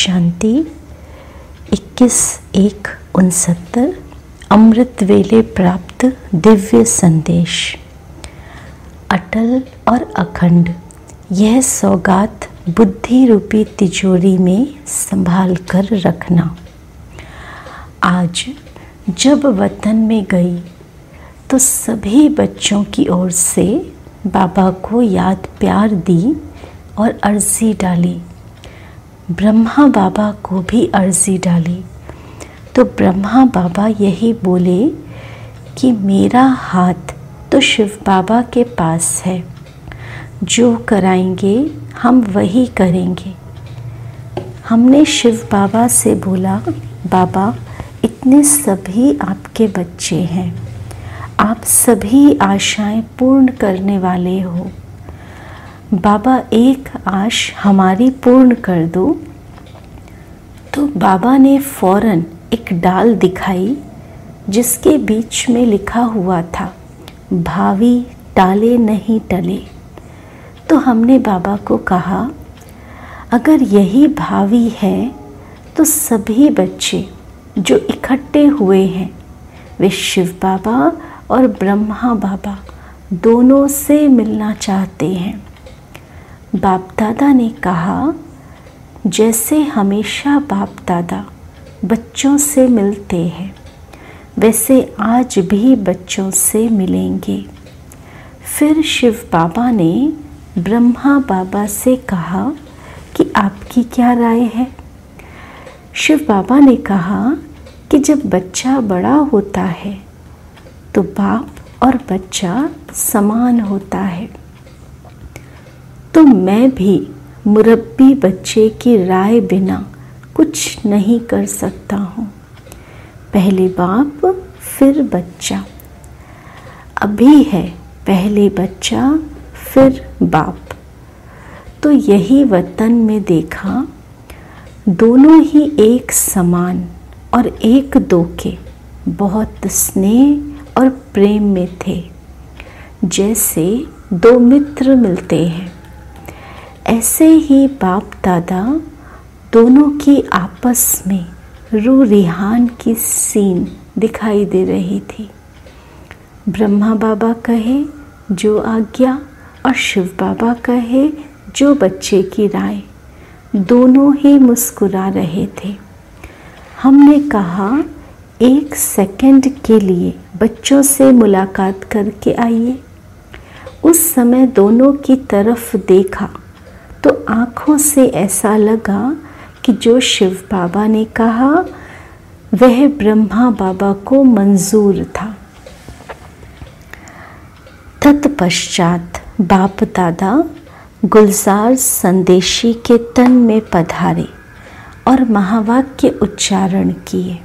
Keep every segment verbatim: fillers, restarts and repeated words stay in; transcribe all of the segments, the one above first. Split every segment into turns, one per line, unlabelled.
शांति। इक्कीस एक उनसत्तर अमृत वेले प्राप्त दिव्य संदेश। अटल और अखंड यह सौगात बुद्धि रूपी तिजोरी में संभाल कर रखना। आज जब वतन में गई तो सभी बच्चों की ओर से बाबा को याद प्यार दी और अर्जी डाली। ब्रह्मा बाबा को भी अर्जी डाली तो ब्रह्मा बाबा यही बोले कि मेरा हाथ तो शिव बाबा के पास है, जो कराएंगे हम वही करेंगे। हमने शिव बाबा से बोला, बाबा इतने सभी आपके बच्चे हैं, आप सभी आशाएं पूर्ण करने वाले हो, बाबा एक आश हमारी पूर्ण कर दो। तो बाबा ने फौरन एक डाल दिखाई जिसके बीच में लिखा हुआ था, भावी टाले नहीं टले। तो हमने बाबा को कहा, अगर यही भावी है तो सभी बच्चे जो इकट्ठे हुए हैं वे शिव बाबा और ब्रह्मा बाबा दोनों से मिलना चाहते हैं। बाप दादा ने कहा, जैसे हमेशा बाप दादा बच्चों से मिलते हैं वैसे आज भी बच्चों से मिलेंगे। फिर शिव बाबा ने ब्रह्मा बाबा से कहा कि आपकी क्या राय है। शिव बाबा ने कहा कि जब बच्चा बड़ा होता है तो बाप और बच्चा समान होता है, तो मैं भी मुरब्बी बच्चे की राय बिना कुछ नहीं कर सकता हूँ। पहले बाप फिर बच्चा, अभी है पहले बच्चा फिर बाप। तो यही वतन में देखा, दोनों ही एक समान और एक दो के बहुत स्नेह और प्रेम में थे। जैसे दो मित्र मिलते हैं ऐसे ही बाप दादा दोनों की आपस में रू रिहान की सीन दिखाई दे रही थी। ब्रह्मा बाबा कहे जो आज्ञा और शिव बाबा कहे जो बच्चे की राय, दोनों ही मुस्कुरा रहे थे। हमने कहा, एक सेकंड के लिए बच्चों से मुलाकात करके आइए। उस समय दोनों की तरफ देखा तो आँखों से ऐसा लगा कि जो शिव बाबा ने कहा वह ब्रह्मा बाबा को मंजूर था। तत्पश्चात बाप दादा गुलजार संदेशी के तन में पधारे और महावाक्य उच्चारण किए।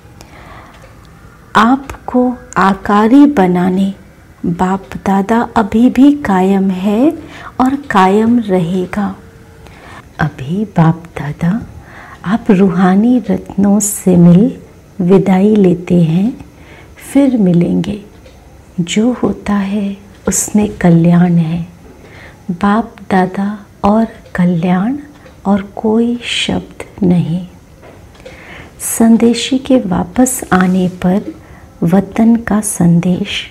आपको आकारी बनाने बाप दादा अभी भी कायम है और कायम रहेगा। अभी बाप दादा आप रूहानी रत्नों से मिल विदाई लेते हैं, फिर मिलेंगे। जो होता है उसमें कल्याण है। बाप दादा और कल्याण और कोई शब्द नहीं। संदेशी के वापस आने पर वतन का संदेश।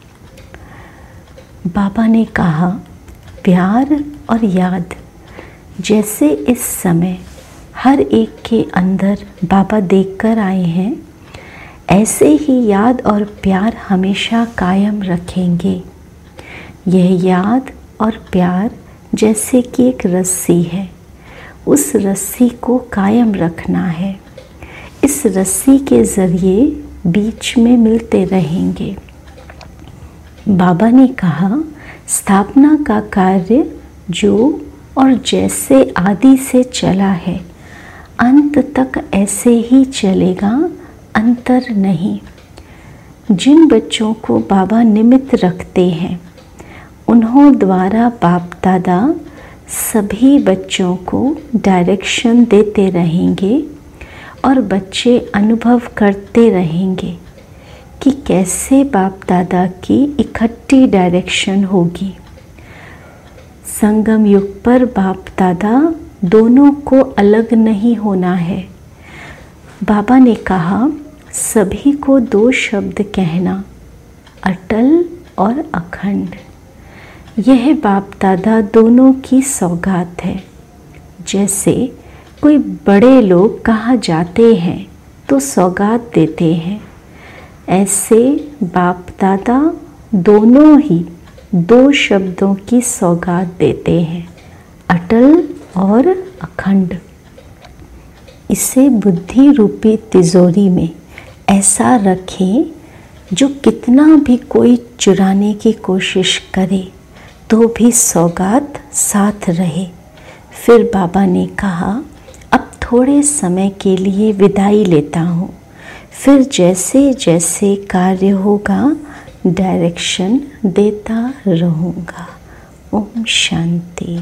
बाबा ने कहा, प्यार और याद जैसे इस समय हर एक के अंदर बाबा देखकर आए हैं, ऐसे ही याद और प्यार हमेशा कायम रखेंगे। यह याद और प्यार जैसे कि एक रस्सी है, उस रस्सी को कायम रखना है। इस रस्सी के ज़रिए बीच में मिलते रहेंगे। बाबा ने कहा, स्थापना का कार्य जो और जैसे आदि से चला है अंत तक ऐसे ही चलेगा, अंतर नहीं। जिन बच्चों को बाबा निमित्त रखते हैं उन्हों द्वारा बाप दादा सभी बच्चों को डायरेक्शन देते रहेंगे और बच्चे अनुभव करते रहेंगे कि कैसे बाप दादा की इकट्ठी डायरेक्शन होगी। संगम युग पर बाप दादा दोनों को अलग नहीं होना है। बाबा ने कहा, सभी को दो शब्द कहना, अटल और अखंड। यह बाप दादा दोनों की सौगात है। जैसे कोई बड़े लोग कहाँ जाते हैं तो सौगात देते हैं, ऐसे बाप दादा दोनों ही दो शब्दों की सौगात देते हैं, अटल और अखंड। इसे बुद्धि रूपी तिजोरी में ऐसा रखें, जो कितना भी कोई चुराने की कोशिश करे तो भी सौगात साथ रहे। फिर बाबा ने कहा, अब थोड़े समय के लिए विदाई लेता हूँ, फिर जैसे जैसे कार्य होगा डायरेक्शन देता रहूँगा। ओम शांति।